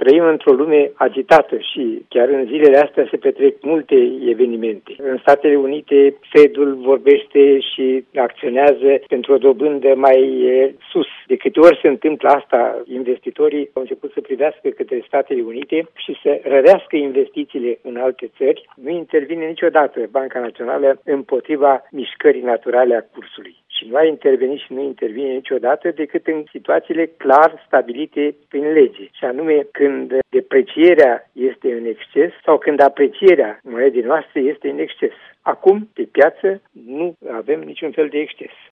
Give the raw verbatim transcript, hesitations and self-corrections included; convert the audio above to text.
Trăim într-o lume agitată și chiar în zilele astea se petrec multe evenimente. În Statele Unite, Fedul vorbește și acționează pentru o dobândă mai sus. De câte ori se întâmplă asta, investitorii au început să privească către Statele Unite și să rărească investițiile în alte țări. Nu intervine niciodată Banca Națională împotriva mișcării naturale a cursului. Și nu a intervenit și nu intervine niciodată decât în situațiile clar stabilite prin lege. Și anume când deprecierea este în exces sau când aprecierea monedei noastre este în exces. Acum, pe piață, nu avem niciun fel de exces.